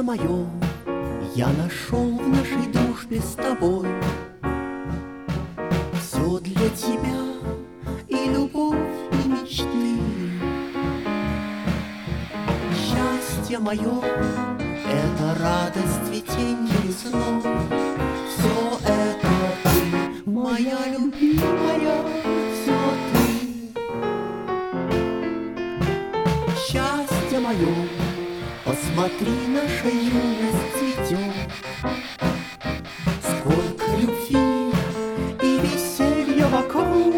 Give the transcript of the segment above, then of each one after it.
Счастье мое я нашел в нашей дружбе с тобой. Все для тебя и любовь, и мечты. Счастье мое — это радость цветенья весной. Все это ты, моя любимая, все ты. Счастье мое, посмотри, наша юность цветет. Сколько любви и веселья вокруг.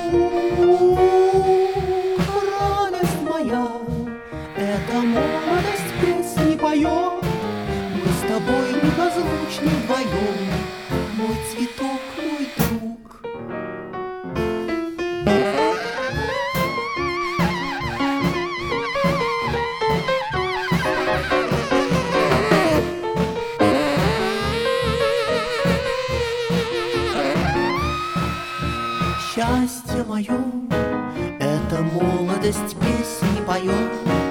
Радость моя, эта молодость песни поет. Мы с тобой неразлучны вдвоем, мой цветок, мой друг. Счастье мое, это молодость песни поет.